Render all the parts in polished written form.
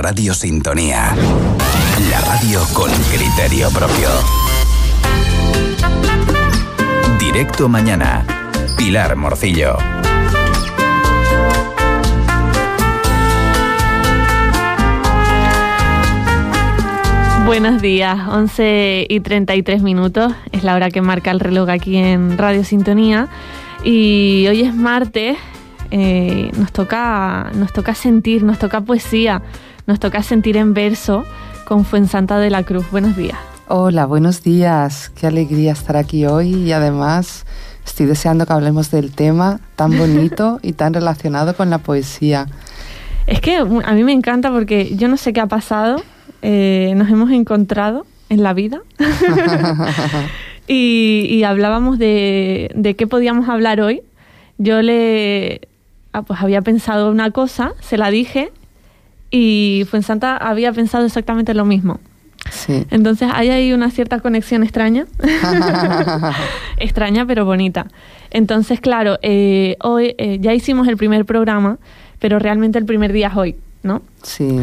Radio Sintonía. La radio con criterio propio. Directo Mañana. Pilar Morcillo. Buenos días, 11:33, es la hora que marca el reloj aquí en Radio Sintonía y hoy es martes, nos toca sentir, nos toca poesía, nos toca sentir en verso con Fuensanta de la Cruz. Buenos días. Hola, buenos días, qué alegría estar aquí hoy y además estoy deseando que hablemos del tema tan bonito y tan relacionado con la poesía. Es que a mí me encanta porque yo no sé qué ha pasado. Nos hemos encontrado en la vida y hablábamos de qué podíamos hablar hoy. Yo pues había pensado una cosa, se la dije y Fuensanta había pensado exactamente lo mismo. Sí. Entonces hay ahí una cierta conexión extraña, extraña pero bonita. Entonces claro, hoy ya hicimos el primer programa, pero realmente el primer día es hoy, ¿no? Sí.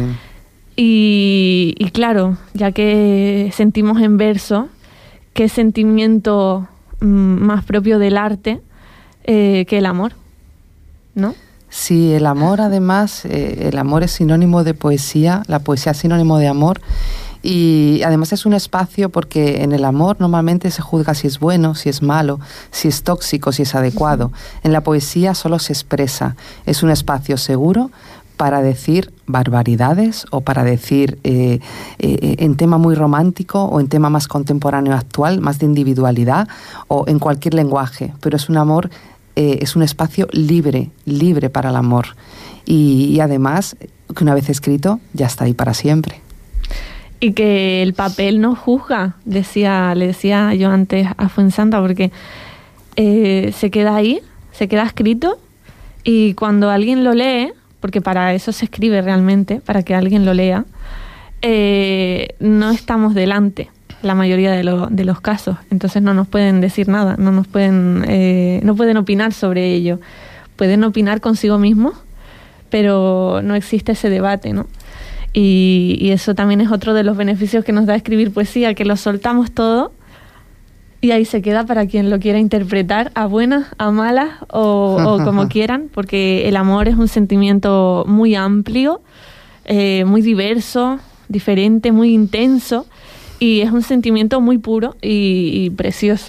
Y claro, ya que sentimos en verso, qué sentimiento más propio del arte que el amor, ¿no? Sí, el amor además, el amor es sinónimo de poesía, la poesía es sinónimo de amor y además es un espacio porque en el amor normalmente se juzga si es bueno, si es malo, si es tóxico, si es adecuado. En la poesía solo se expresa, es un espacio seguro para decir barbaridades o para decir en tema muy romántico o en tema más contemporáneo actual, más de individualidad o en cualquier lenguaje, pero es un amor, es un espacio libre para el amor y además que una vez escrito ya está ahí para siempre. Y que el papel no juzga, le decía yo antes a Fuensanta, porque se queda ahí, se queda escrito y cuando alguien lo lee, porque para eso se escribe realmente, para que alguien lo lea, no estamos delante la mayoría de los casos, entonces no nos pueden decir nada, no pueden opinar sobre ello, pueden opinar consigo mismos, pero no existe ese debate, ¿no? Y eso también es otro de los beneficios que nos da escribir poesía, que lo soltamos todo y ahí se queda para quien lo quiera interpretar, a buenas, a malas o como quieran, porque el amor es un sentimiento muy amplio, muy diverso, diferente, muy intenso, y es un sentimiento muy puro y precioso.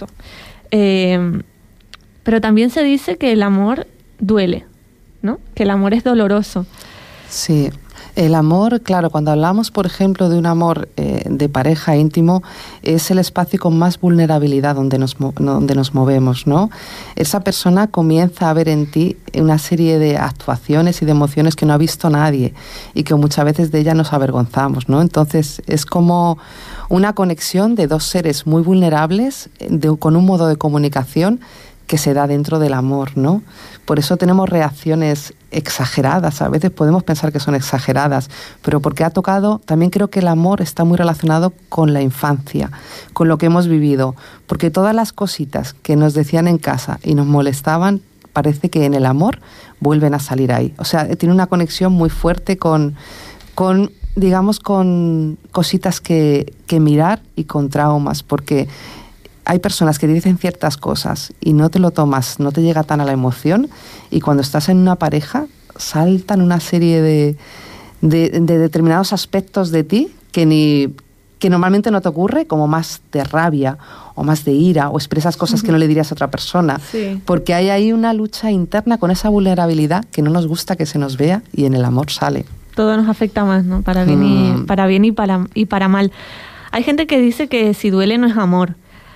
Pero también se dice que el amor duele, ¿no? Que el amor es doloroso. Sí. El amor, claro, cuando hablamos, por ejemplo, de un amor de pareja íntimo, es el espacio con más vulnerabilidad donde nos movemos, ¿no? Esa persona comienza a ver en ti una serie de actuaciones y de emociones que no ha visto nadie y que muchas veces de ellas nos avergonzamos, ¿no? Entonces es como una conexión de dos seres muy vulnerables con un modo de comunicación que se da dentro del amor, ¿no? Por eso tenemos reacciones exageradas, a veces podemos pensar que son exageradas, pero porque ha tocado, también creo que el amor está muy relacionado con la infancia, con lo que hemos vivido, porque todas las cositas que nos decían en casa y nos molestaban, parece que en el amor vuelven a salir ahí. O sea, tiene una conexión muy fuerte con digamos, con cositas que mirar y con traumas, porque hay personas que te dicen ciertas cosas y no te lo tomas, no te llega tan a la emoción, y cuando estás en una pareja saltan una serie de determinados aspectos de ti que normalmente no te ocurre, como más de rabia o más de ira, o expresas cosas que no le dirías a otra persona, sí. Porque hay ahí una lucha interna con esa vulnerabilidad que no nos gusta que se nos vea, y en el amor sale. Todo nos afecta más, ¿no? Para bien y para mal. Hay gente que dice que si duele no es amor.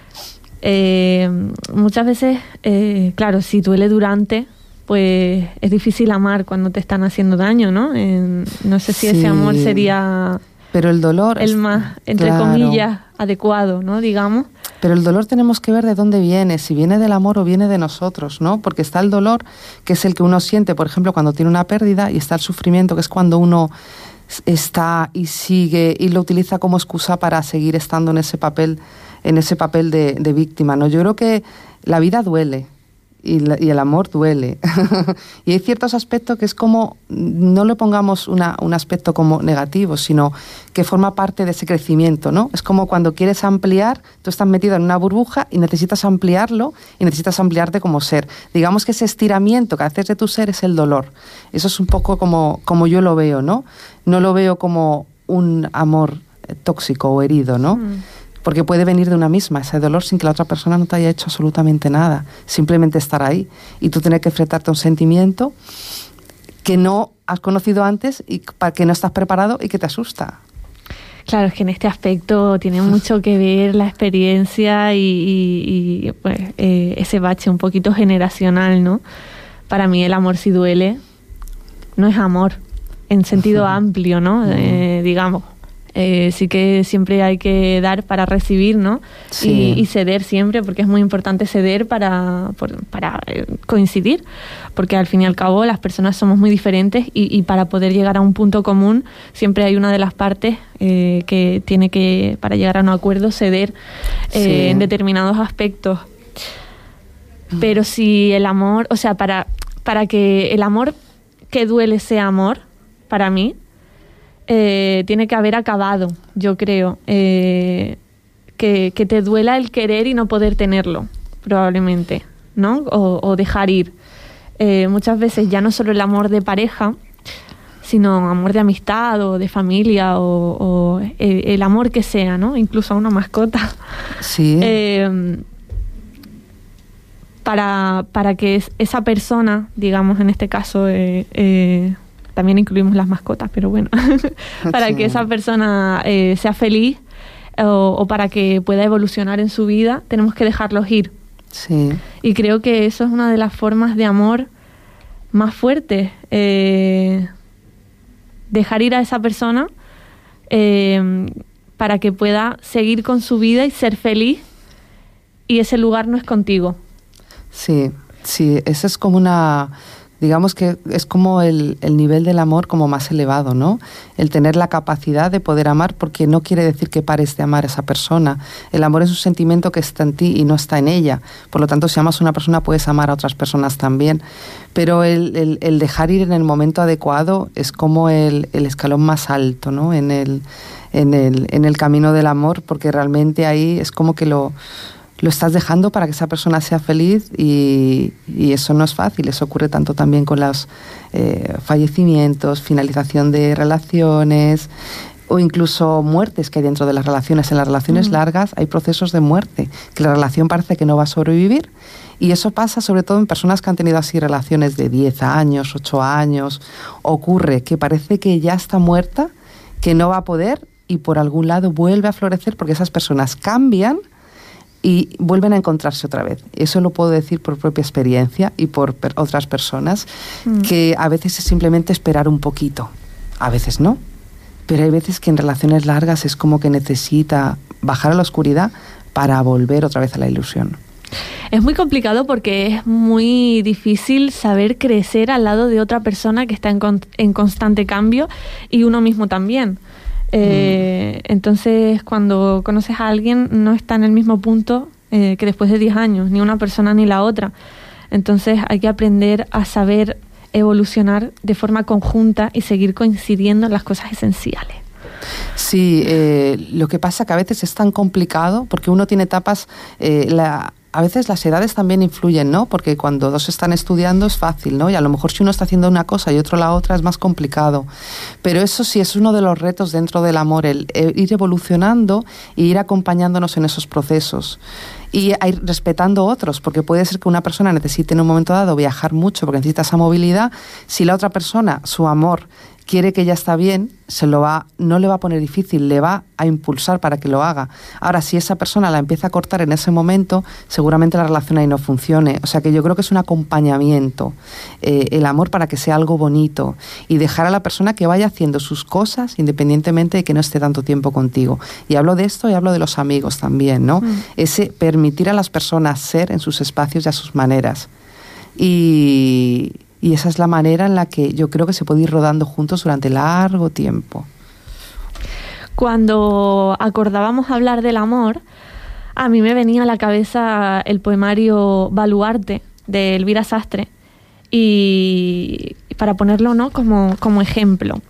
Muchas veces, claro, si duele durante, pues es difícil amar cuando te están haciendo daño, ¿no? No sé si ese amor sería... Pero el dolor... El más, entre comillas, adecuado, ¿no? Digamos. Pero el dolor tenemos que ver de dónde viene, si viene del amor o viene de nosotros, ¿no? Porque está el dolor, que es el que uno siente, por ejemplo, cuando tiene una pérdida, y está el sufrimiento, que es cuando uno está y sigue y lo utiliza como excusa para seguir estando en ese papel de víctima, ¿no? Yo creo que la vida duele y el amor duele. Y hay ciertos aspectos que es como, no le pongamos un aspecto como negativo, sino que forma parte de ese crecimiento, ¿no? Es como cuando quieres ampliar, tú estás metido en una burbuja y necesitas ampliarlo y necesitas ampliarte como ser. Digamos que ese estiramiento que haces de tu ser es el dolor. Eso es un poco como yo lo veo, ¿no? No lo veo como un amor tóxico o herido, ¿no? Porque puede venir de una misma, ese dolor, sin que la otra persona no te haya hecho absolutamente nada. Simplemente estar ahí y tú tener que enfrentarte a un sentimiento que no has conocido antes y para que no estás preparado y que te asusta. Claro, es que en este aspecto tiene mucho que ver la experiencia y pues, ese bache un poquito generacional, ¿no? Para mí el amor si duele no es amor, en sentido amplio, ¿no? Digamos. Sí que siempre hay que dar para recibir, ¿no? Sí. Y ceder siempre, porque es muy importante ceder para coincidir, porque al fin y al cabo las personas somos muy diferentes y para poder llegar a un punto común siempre hay una de las partes que tiene que, para llegar a un acuerdo, ceder en determinados aspectos. Pero si el amor, o sea, para que el amor que duele sea amor, para mí, tiene que haber acabado, yo creo, que te duela el querer y no poder tenerlo, probablemente, ¿no? O dejar ir. Muchas veces ya no solo el amor de pareja, sino amor de amistad o de familia o el amor que sea, ¿no? Incluso a una mascota. Sí. Para que esa persona, digamos en este caso, también incluimos las mascotas, pero bueno, para que esa persona sea feliz o para que pueda evolucionar en su vida, tenemos que dejarlos ir. Sí. Y creo que eso es una de las formas de amor más fuertes. Dejar ir a esa persona para que pueda seguir con su vida y ser feliz, y ese lugar no es contigo. Sí, eso es como digamos que es como el nivel del amor como más elevado, ¿no? El tener la capacidad de poder amar, porque no quiere decir que pares de amar a esa persona. El amor es un sentimiento que está en ti y no está en ella. Por lo tanto, si amas a una persona, puedes amar a otras personas también. Pero el dejar ir en el momento adecuado es como el escalón más alto, ¿no? En el camino del amor, porque realmente ahí es como que lo estás dejando para que esa persona sea feliz y eso no es fácil. Eso ocurre tanto también con los fallecimientos, finalización de relaciones o incluso muertes que hay dentro de las relaciones. En las relaciones largas hay procesos de muerte, que la relación parece que no va a sobrevivir, y eso pasa sobre todo en personas que han tenido así relaciones de 10 años, 8 años. Ocurre que parece que ya está muerta, que no va a poder, y por algún lado vuelve a florecer porque esas personas cambian y vuelven a encontrarse otra vez. Eso lo puedo decir por propia experiencia y por otras personas, que a veces es simplemente esperar un poquito, a veces no, pero hay veces que en relaciones largas es como que necesita bajar a la oscuridad para volver otra vez a la ilusión. Es muy complicado porque es muy difícil saber crecer al lado de otra persona que está en constante cambio, y uno mismo también. Entonces, cuando conoces a alguien, no está en el mismo punto que después de 10 años, ni una persona ni la otra. Entonces hay que aprender a saber evolucionar de forma conjunta y seguir coincidiendo en las cosas esenciales. Sí, lo que pasa que a veces es tan complicado porque uno tiene etapas, a veces las edades también influyen, ¿no? Porque cuando dos están estudiando es fácil, ¿no? Y a lo mejor si uno está haciendo una cosa y otro la otra es más complicado. Pero eso sí es uno de los retos dentro del amor, el ir evolucionando e ir acompañándonos en esos procesos. Y ir respetando otros, porque puede ser que una persona necesite en un momento dado viajar mucho porque necesita esa movilidad. Si la otra persona, su amor, quiere que ella está bien, no le va a poner difícil, le va a impulsar para que lo haga. Ahora, si esa persona la empieza a cortar en ese momento, seguramente la relación ahí no funcione. O sea que yo creo que es un acompañamiento, el amor, para que sea algo bonito, y dejar a la persona que vaya haciendo sus cosas independientemente de que no esté tanto tiempo contigo. Y hablo de esto y hablo de los amigos también, ¿no? Ese permitir a las personas ser en sus espacios y a sus maneras. Y esa es la manera en la que yo creo que se puede ir rodando juntos durante largo tiempo. Cuando acordábamos hablar del amor, a mí me venía a la cabeza el poemario Baluarte de Elvira Sastre, y para ponerlo, ¿no?, como ejemplo.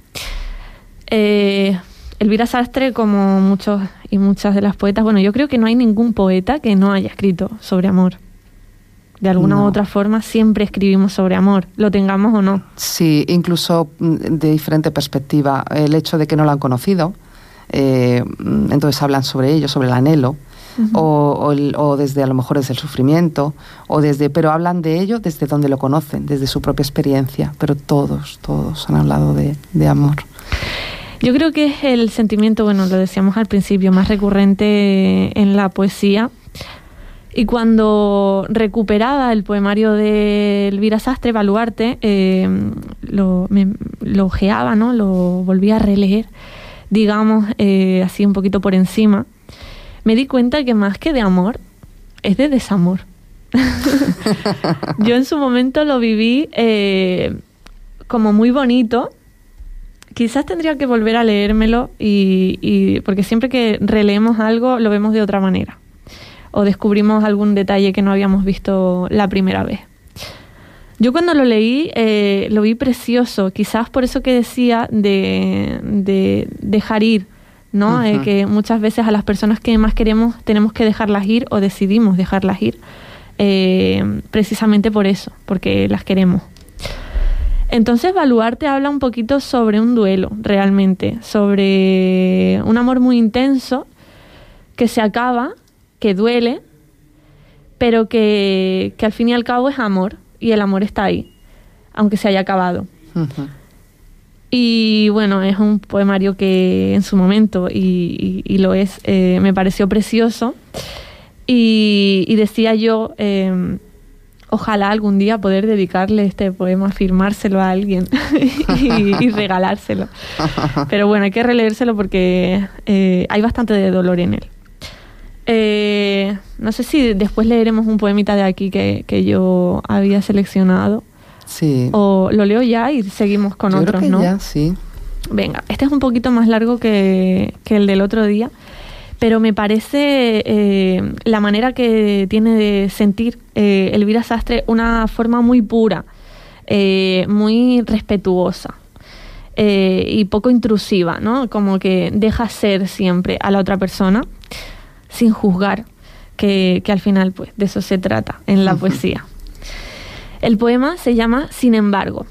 Elvira Sastre, como muchos y muchas de las poetas, bueno, yo creo que no hay ningún poeta que no haya escrito sobre amor. De alguna u otra forma siempre escribimos sobre amor, lo tengamos o no. Sí, incluso de diferente perspectiva. El hecho de que no lo han conocido, entonces hablan sobre ello, sobre el anhelo, o desde, a lo mejor desde el sufrimiento, pero hablan de ello desde donde lo conocen, desde su propia experiencia, pero todos han hablado de amor. Yo creo que es el sentimiento, bueno, lo decíamos al principio, más recurrente en la poesía. Y cuando recuperaba el poemario de Elvira Sastre, Baluarte, lo ojeaba, ¿no?, lo volvía a releer, digamos, así un poquito por encima, me di cuenta que más que de amor, es de desamor. Yo en su momento lo viví como muy bonito. Quizás tendría que volver a leérmelo, porque siempre que releemos algo lo vemos de otra manera. O descubrimos algún detalle que no habíamos visto la primera vez. Yo cuando lo leí, lo vi precioso, quizás por eso que decía de dejar ir, ¿no? Que muchas veces a las personas que más queremos tenemos que dejarlas ir o decidimos dejarlas ir, precisamente por eso, porque las queremos. Entonces Baluarte habla un poquito sobre un duelo, realmente, sobre un amor muy intenso que se acaba, que duele, pero que al fin y al cabo es amor, y el amor está ahí, aunque se haya acabado. Y bueno, es un poemario que en su momento, y lo es, me pareció precioso, y decía yo, ojalá algún día poder dedicarle este poema, firmárselo a alguien y regalárselo. Pero bueno, hay que releérselo porque hay bastante de dolor en él. No sé si después leeremos un poemita de aquí que yo había seleccionado. Sí. O lo leo ya y seguimos con otros, creo que ¿no? Ya, sí. Venga, este es un poquito más largo que el del otro día, pero me parece la manera que tiene de sentir Elvira Sastre una forma muy pura, muy respetuosa y poco intrusiva, ¿no? Como que deja ser siempre a la otra persona sin juzgar, que al final pues de eso se trata en la poesía. El poema se llama Sin embargo.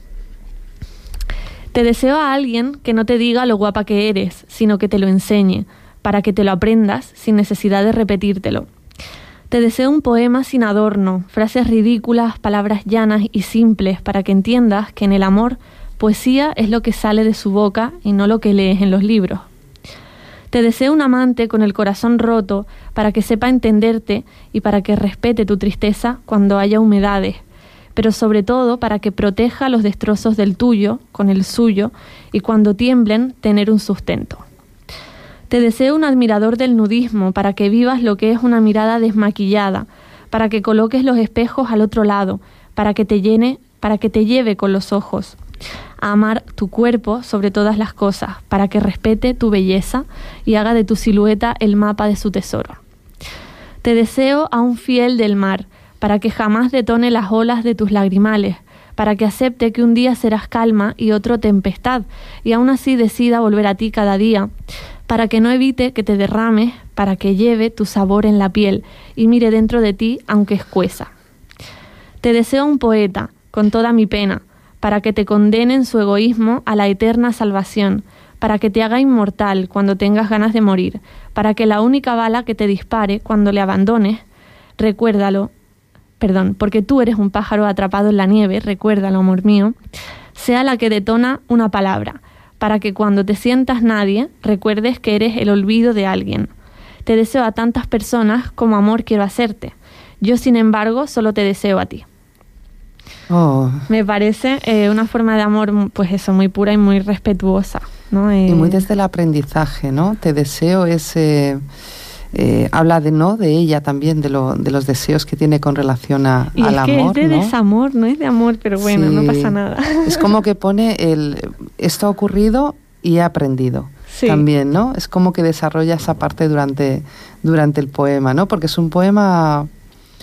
Te deseo a alguien que no te diga lo guapa que eres, sino que te lo enseñe, para que te lo aprendas sin necesidad de repetírtelo. Te deseo un poema sin adorno, frases ridículas, palabras llanas y simples, para que entiendas que en el amor, poesía es lo que sale de su boca y no lo que lees en los libros. Te deseo un amante con el corazón roto, para que sepa entenderte y para que respete tu tristeza cuando haya humedades, pero sobre todo para que proteja los destrozos del tuyo con el suyo y cuando tiemblen tener un sustento. Te deseo un admirador del nudismo para que vivas lo que es una mirada desmaquillada, para que coloques los espejos al otro lado, para que te lleve con los ojos, a amar tu cuerpo sobre todas las cosas, para que respete tu belleza y haga de tu silueta el mapa de su tesoro. Te deseo a un fiel del mar, para que jamás detone las olas de tus lagrimales, para que acepte que un día serás calma y otro tempestad, y aún así decida volver a ti cada día, para que no evite que te derrames, para que lleve tu sabor en la piel y mire dentro de ti aunque escueza. Te deseo un poeta, con toda mi pena, para que te condene en su egoísmo a la eterna salvación, para que te haga inmortal cuando tengas ganas de morir, para que la única bala que te dispare cuando le abandones, porque tú eres un pájaro atrapado en la nieve, recuérdalo, amor mío, sea la que detona una palabra, para que cuando te sientas nadie, recuerdes que eres el olvido de alguien. Te deseo a tantas personas como amor quiero hacerte. Yo, sin embargo, solo te deseo a ti. Oh. Me parece una forma de amor, pues eso, muy pura y muy respetuosa, ¿no? Y muy desde el aprendizaje, ¿no? Te deseo ese... habla de ella también, de los deseos que tiene con relación al amor. Y es que es de desamor, no es de amor, pero bueno, sí, no pasa nada. Es como que pone esto ha ocurrido y he aprendido. Sí. También, ¿no? Es como que desarrolla esa parte durante el poema, ¿no? Porque es un poema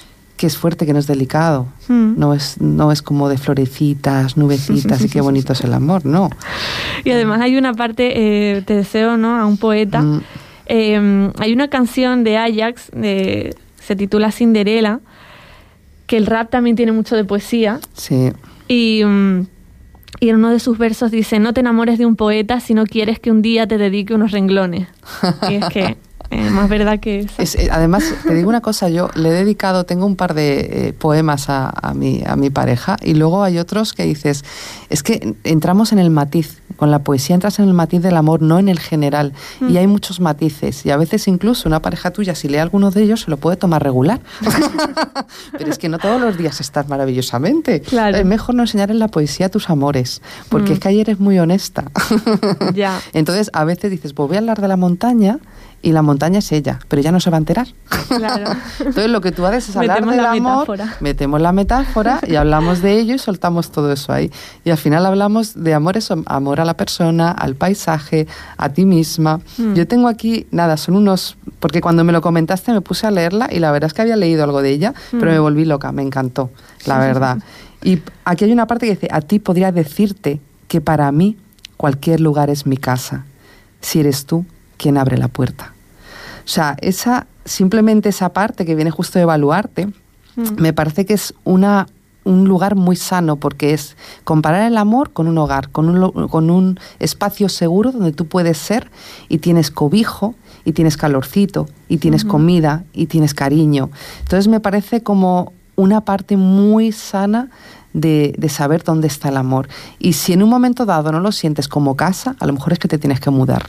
que es fuerte, que no es delicado. No es como de florecitas, nubecitas y qué bonito es el amor, no. Y además hay una parte, te deseo, ¿no?, a un poeta. Hay una canción de Ajax, se titula Cinderella, que el rap también tiene mucho de poesía. Sí. Y en uno de sus versos dice: no te enamores de un poeta si no quieres que un día te dedique unos renglones. Y es que más verdad que eso. Además, te digo una cosa, yo le he dedicado, tengo un par de poemas a mi pareja, y luego hay otros que dices, es que entramos en el matiz, con la poesía entras en el matiz del amor, no en el general, y hay muchos matices, y a veces incluso una pareja tuya, si lee alguno de ellos, se lo puede tomar regular. Pero es que no todos los días estás maravillosamente. Claro. Es mejor no enseñar en la poesía a tus amores, porque es que ayer eres muy honesta. Ya. Entonces, a veces dices, pues voy a hablar de la montaña, y la montaña es ella, pero ella no se va a enterar. Claro. Entonces lo que tú haces es hablar del amor, metemos la metáfora y hablamos de ello y soltamos todo eso ahí. Y al final hablamos de amor, eso, amor a la persona, al paisaje, a ti misma. Yo tengo aquí, son unos, porque cuando me lo comentaste me puse a leerla y la verdad es que había leído algo de ella, pero me volví loca, me encantó, la verdad. Y aquí hay una parte que dice, a ti podría decirte que para mí cualquier lugar es mi casa, si eres tú quien abre la puerta. O sea, simplemente esa parte que viene justo de evaluarte, me parece que es un lugar muy sano, porque es comparar el amor con un hogar, con un espacio seguro donde tú puedes ser y tienes cobijo, y tienes calorcito, y tienes comida, y tienes cariño. Entonces me parece como una parte muy sana de saber dónde está el amor. Y si en un momento dado no lo sientes como casa, a lo mejor es que te tienes que mudar.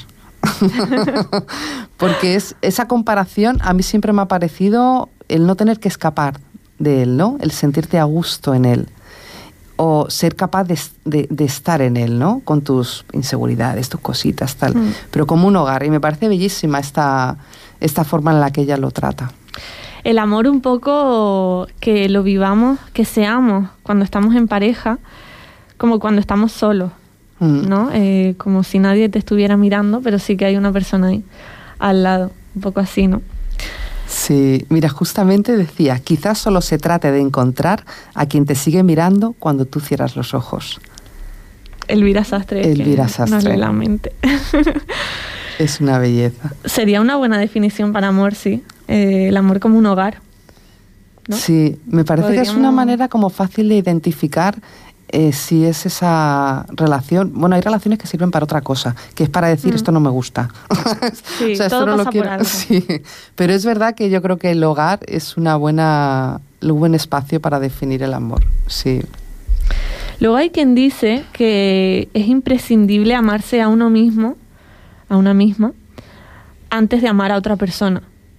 Porque esa comparación a mí siempre me ha parecido el no tener que escapar de él, ¿no? El sentirte a gusto en él, o ser capaz de estar en él, ¿no? Con tus inseguridades, tus cositas, tal, pero como un hogar. Y me parece bellísima esta forma en la que ella lo trata. El amor, un poco que lo vivamos, que seamos cuando estamos en pareja, como cuando estamos solos, ¿no? Como si nadie te estuviera mirando, pero sí que hay una persona ahí al lado, un poco así, ¿no? Sí, mira, justamente decía, quizás solo se trate de encontrar a quien te sigue mirando cuando tú cierras los ojos. Elvira Sastre. Elvira Sastre. Nos lee la mente. Es una belleza. Sería una buena definición para amor, sí. El amor como un hogar, ¿no? Sí, me parece que es una manera como fácil de identificar si es esa relación. Bueno, hay relaciones que sirven para otra cosa, que es para decir esto no me gusta. Sí, o sea, todo pasa por algo. Sí, pero es verdad que yo creo que el hogar es un buen espacio para definir el amor. Sí. Luego hay quien dice que es imprescindible amarse a uno mismo, a una misma, antes de amar a otra persona.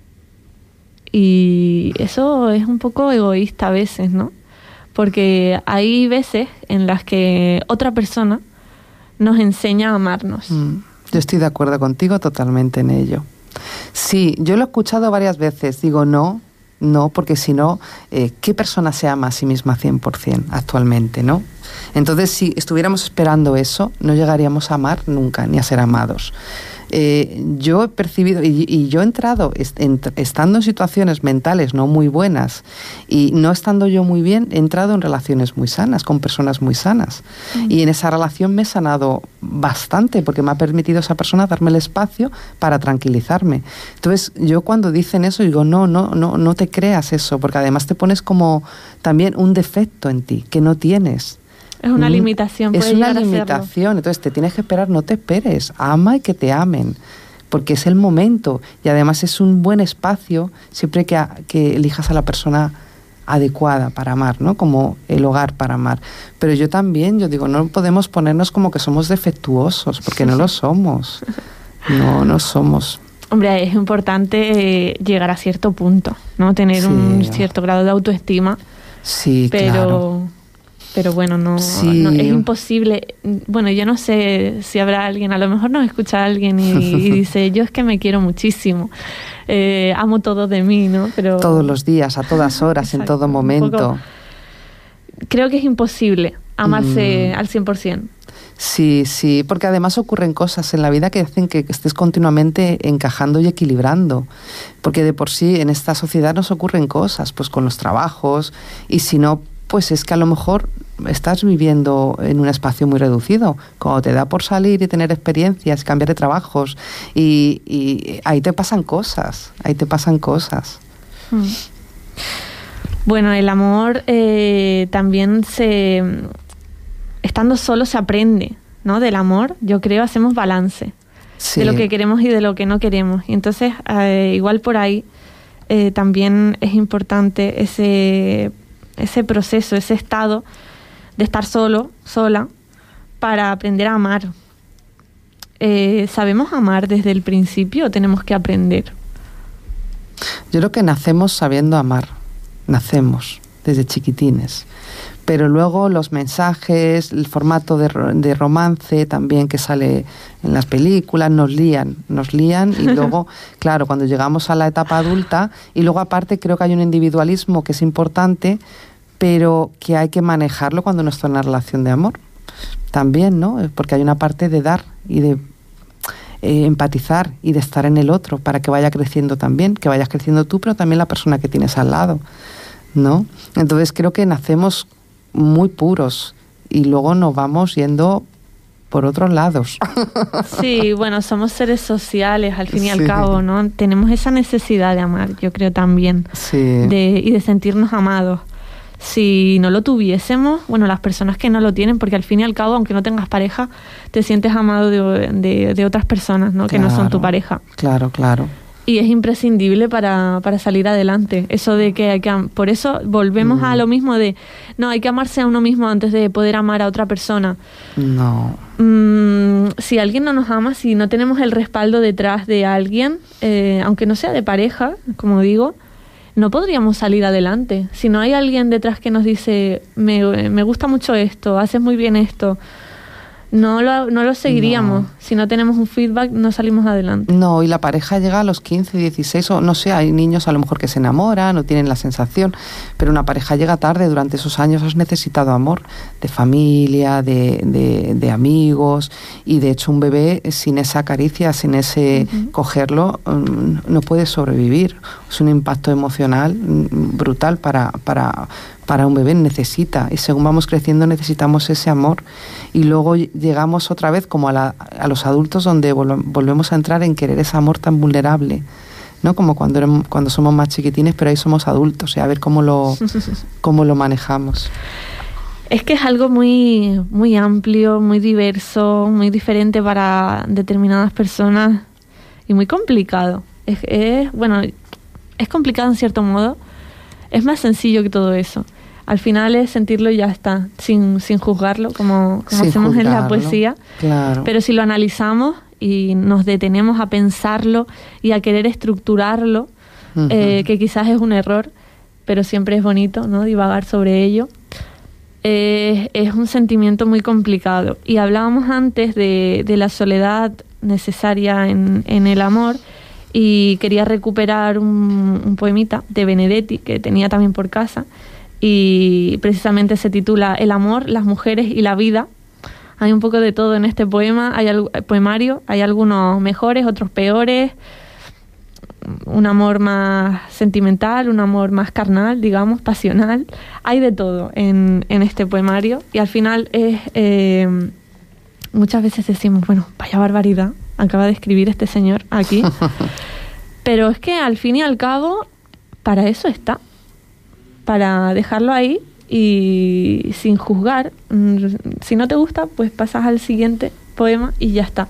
Y eso es un poco egoísta a veces, ¿no? Porque hay veces en las que otra persona nos enseña a amarnos. Yo estoy de acuerdo contigo totalmente en ello. Sí, yo lo he escuchado varias veces. Digo, no, porque si no, ¿qué persona se ama a sí misma 100% actualmente, no? Entonces, si estuviéramos esperando eso, no llegaríamos a amar nunca, ni a ser amados. Yo he percibido, y yo he entrado, estando en situaciones mentales no muy buenas, y no estando yo muy bien, he entrado en relaciones muy sanas, con personas muy sanas. Y en esa relación me he sanado bastante, porque me ha permitido esa persona darme el espacio para tranquilizarme. Entonces, yo cuando dicen eso, digo, no te creas eso, porque además te pones como también un defecto en ti, que no tienes. Es una limitación. Es una limitación. Entonces te tienes que esperar, no te esperes. Ama y que te amen. Porque es el momento. Y además es un buen espacio siempre que elijas a la persona adecuada para amar, ¿no? Como el hogar para amar. Pero yo digo, no podemos ponernos como que somos defectuosos, porque no lo somos. No somos. Hombre, es importante llegar a cierto punto, ¿no? Tener un cierto grado de autoestima. Sí, claro. Pero bueno, no es imposible. Bueno, yo no sé si habrá alguien, a lo mejor nos escucha alguien y dice, yo es que me quiero muchísimo, amo todo de mí, ¿no? Pero todos los días, a todas horas, exacto, en todo momento. Creo que es imposible amarse al 100%. Sí, porque además ocurren cosas en la vida que hacen que estés continuamente encajando y equilibrando, porque de por sí en esta sociedad nos ocurren cosas, pues con los trabajos, y si no, pues es que a lo mejor estás viviendo en un espacio muy reducido, cuando te da por salir y tener experiencias, cambiar de trabajos, y ahí te pasan cosas. Bueno, el amor también estando solo se aprende, ¿no? Del amor, yo creo, hacemos balance de lo que queremos y de lo que no queremos. Y entonces, igual por ahí, también es importante ese proceso, ese estado de estar solo, sola, para aprender a amar. ¿Sabemos amar desde el principio o tenemos que aprender? Yo creo que nacemos sabiendo amar, nacemos desde chiquitines. Pero luego los mensajes, el formato de romance también que sale en las películas, nos lían y luego, claro, cuando llegamos a la etapa adulta, y luego aparte creo que hay un individualismo que es importante, pero que hay que manejarlo cuando uno está en una relación de amor. También, ¿no? Porque hay una parte de dar y de empatizar y de estar en el otro para que vaya creciendo también, que vayas creciendo tú, pero también la persona que tienes al lado, ¿no? Entonces creo que nacemos muy puros y luego nos vamos yendo por otros lados. Sí, bueno, somos seres sociales al fin y al cabo, ¿no? Tenemos esa necesidad de amar, yo creo también, y de sentirnos amados. Si no lo tuviésemos, bueno, las personas que no lo tienen, porque al fin y al cabo, aunque no tengas pareja, te sientes amado de otras personas, ¿no? Que no son tu pareja. Claro. Y es imprescindible para salir adelante. Eso de que hay que... Por eso volvemos a lo mismo de... No, hay que amarse a uno mismo antes de poder amar a otra persona. No. Si alguien no nos ama, si no tenemos el respaldo detrás de alguien, aunque no sea de pareja, como digo, no podríamos salir adelante. Si no hay alguien detrás que nos dice, me gusta mucho esto, haces muy bien esto... No lo seguiríamos. No. Si no tenemos un feedback, no salimos adelante. No, y la pareja llega a los 15, 16, o no sé, hay niños a lo mejor que se enamoran o tienen la sensación, pero una pareja llega tarde. Durante esos años has necesitado amor de familia, de amigos, y de hecho un bebé sin esa caricia, sin ese cogerlo, no puede sobrevivir. Es un impacto emocional brutal para un bebé, necesita, y según vamos creciendo necesitamos ese amor, y luego llegamos otra vez como a los adultos, donde volvemos a entrar en querer ese amor tan vulnerable, ¿no? Como cuando somos más chiquitines, pero ahí somos adultos, y a ver cómo lo manejamos. Es que es algo muy, muy amplio, muy diverso, muy diferente para determinadas personas y muy complicado. Bueno, es complicado en cierto modo. Es más sencillo que todo eso. Al final es sentirlo y ya está, sin juzgarlo, como hacemos en la poesía. Claro. Pero si lo analizamos y nos detenemos a pensarlo y a querer estructurarlo, que quizás es un error, pero siempre es bonito, ¿no? Divagar sobre ello. Es un sentimiento muy complicado. Y hablábamos antes de la soledad necesaria en el amor, y quería recuperar un poemita de Benedetti que tenía también por casa, y precisamente se titula El amor, las mujeres y la vida. Hay un poco de todo en este poemario, hay algunos mejores, otros peores, un amor más sentimental, un amor más carnal, digamos, pasional. Hay de todo en este poemario, y al final muchas veces decimos, bueno, vaya barbaridad acaba de escribir este señor aquí. Pero es que al fin y al cabo, para eso está. Para dejarlo ahí y sin juzgar. Si no te gusta, pues pasas al siguiente poema y ya está.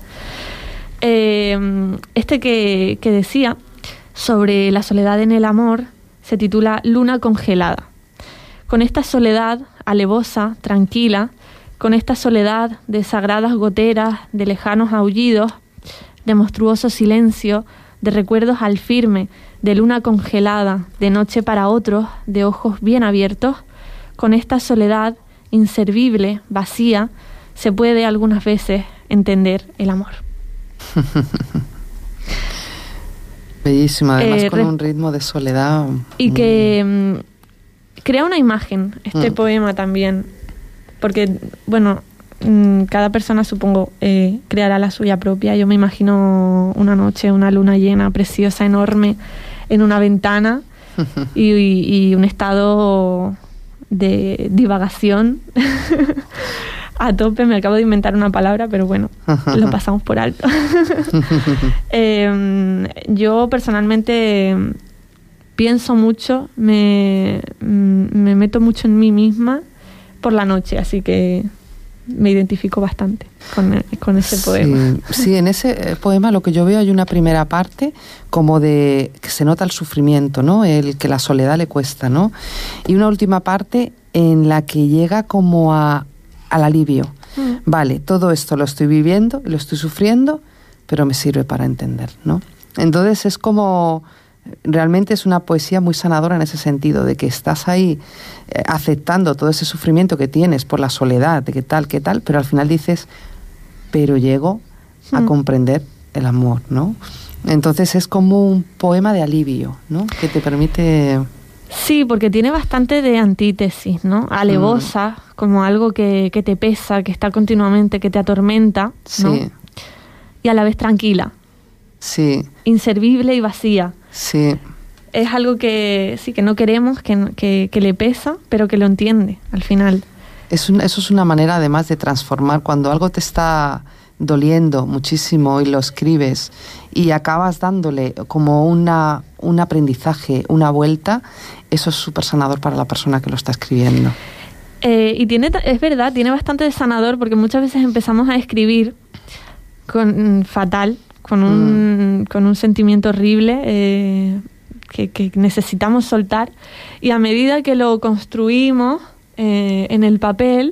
Este que decía sobre la soledad en el amor se titula Luna congelada. Con esta soledad alevosa, tranquila, con esta soledad de sagradas goteras, de lejanos aullidos, de monstruoso silencio, de recuerdos al firme, de luna congelada, de noche para otros, de ojos bien abiertos, con esta soledad inservible, vacía, se puede algunas veces entender el amor. Bellísima, además con un ritmo de soledad. Y que crea una imagen, este poema también, porque, bueno, cada persona, supongo, creará la suya propia. Yo me imagino una noche, una luna llena, preciosa, enorme, en una ventana y un estado de divagación a tope. Me acabo de inventar una palabra, pero bueno, lo pasamos por alto. Yo personalmente pienso mucho, me meto mucho en mí misma por la noche, así que me identifico bastante con ese poema. Sí, en ese poema lo que yo veo hay una primera parte como de que se nota el sufrimiento, ¿no? El que la soledad le cuesta, ¿no? Y una última parte en la que llega como al alivio. Vale, todo esto lo estoy viviendo, lo estoy sufriendo, pero me sirve para entender, ¿no? Entonces es como... Realmente es una poesía muy sanadora en ese sentido, de que estás ahí aceptando todo ese sufrimiento que tienes por la soledad, de qué tal, pero al final dices, pero llego a comprender el amor, ¿no? Entonces es como un poema de alivio, ¿no? Que te permite... Sí, porque tiene bastante de antítesis, ¿no? Alevosa, como algo que te pesa, que está continuamente, que te atormenta, ¿no? Sí. Y a la vez tranquila. Sí. Inservible y vacía. Sí. Es algo que sí, que no queremos, que le pesa, pero que lo entiende al final. Eso es una manera además de transformar cuando algo te está doliendo muchísimo y lo escribes y acabas dándole como un aprendizaje, una vuelta. Eso es súper sanador para la persona que lo está escribiendo. Y es verdad, tiene bastante de sanador, porque muchas veces empezamos a escribir fatal, con un sentimiento horrible que necesitamos soltar, y a medida que lo construimos en el papel,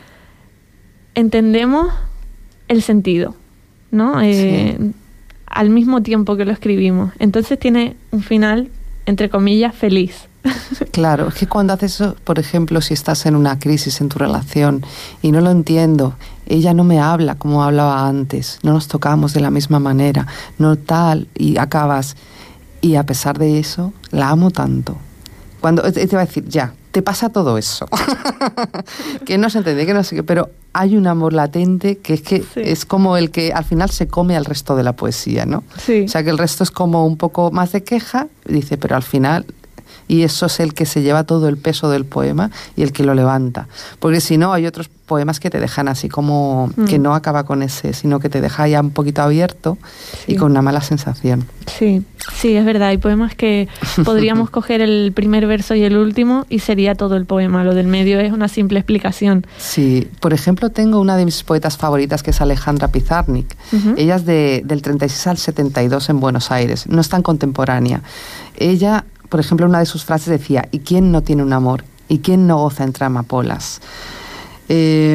entendemos el sentido, ¿no? Sí. Al mismo tiempo que lo escribimos. Entonces tiene un final, entre comillas, feliz. Claro, es que cuando haces eso, por ejemplo, si estás en una crisis en tu relación y no lo entiendo, ella no me habla como hablaba antes, no nos tocamos de la misma manera, no tal, y acabas, y a pesar de eso, la amo tanto. Cuando te va a decir, ya, te pasa todo eso, que no se entiende, que no sé qué, pero hay un amor latente que sí. Es como el que al final se come al resto de la poesía, ¿no? Sí. O sea, que el resto es como un poco más de queja, dice, pero al final... Y eso es el que se lleva todo el peso del poema y el que lo levanta. Porque si no, hay otros poemas que te dejan así como que no acaba con ese, sino que te deja ya un poquito abierto y con una mala sensación. Sí, sí, es verdad. Hay poemas que podríamos coger el primer verso y el último y sería todo el poema. Lo del medio es una simple explicación. Sí, por ejemplo, tengo una de mis poetas favoritas que es Alejandra Pizarnik. Ella es del 36 al 72 en Buenos Aires. No es tan contemporánea. Ella... Por ejemplo, una de sus frases decía, ¿y quién no tiene un amor? ¿Y quién no goza entre amapolas? Es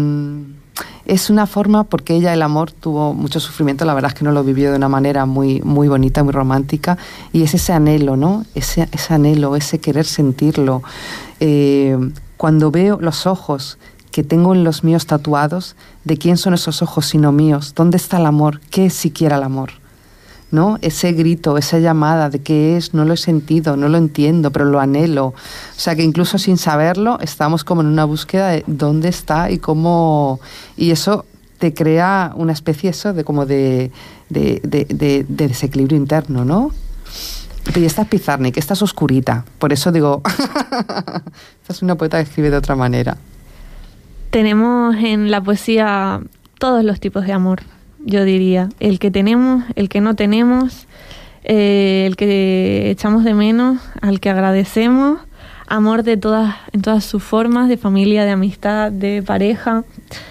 una forma, porque ella el amor tuvo mucho sufrimiento, la verdad es que no lo vivió de una manera muy, muy bonita, muy romántica, y es ese anhelo, ¿no? Ese anhelo, ese querer sentirlo. Cuando veo los ojos que tengo en los míos tatuados, ¿de quién son esos ojos sino míos? ¿Dónde está el amor? ¿Qué es siquiera el amor? ¿No? Ese grito, esa llamada de qué es, no lo he sentido, no lo entiendo, pero lo anhelo. O sea que incluso sin saberlo estamos como en una búsqueda de dónde está y cómo... Y eso te crea una especie de como de desequilibrio interno, ¿no? Y esta es Pizarnik, esta es oscurita. Por eso digo, esta es una poeta que escribe de otra manera. Tenemos en la poesía todos los tipos de amor. Yo diría, el que tenemos, el que no tenemos, el que echamos de menos, al que agradecemos, amor en todas sus formas, de familia, de amistad, de pareja.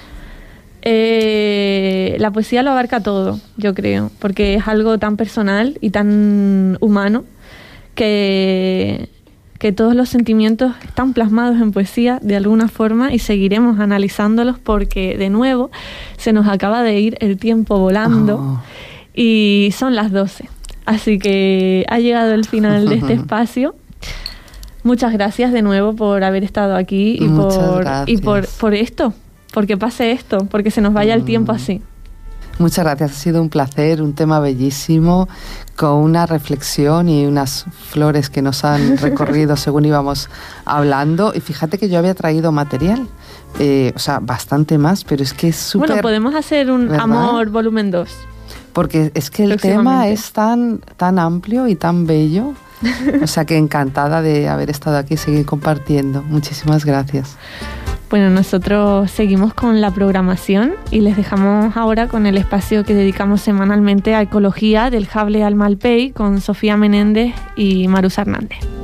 La poesía lo abarca todo, yo creo, porque es algo tan personal y tan humano que todos los sentimientos están plasmados en poesía de alguna forma y seguiremos analizándolos porque, de nuevo, se nos acaba de ir el tiempo volando y son las 12. Así que ha llegado el final de este espacio. Muchas gracias de nuevo por haber estado aquí y por esto, porque pase esto, porque se nos vaya el tiempo así. Muchas gracias, ha sido un placer, un tema bellísimo, con una reflexión y unas flores que nos han recorrido según íbamos hablando. Y fíjate que yo había traído material, o sea, bastante más, pero es que es súper... Bueno, podemos hacer un ¿verdad? Amor volumen 2. Porque es que el tema es tan amplio y tan bello. O sea, que encantada de haber estado aquí y seguir compartiendo. Muchísimas gracias. Bueno, nosotros seguimos con la programación y les dejamos ahora con el espacio que dedicamos semanalmente a ecología del Hable al Malpey con Sofía Menéndez y Marusa Hernández.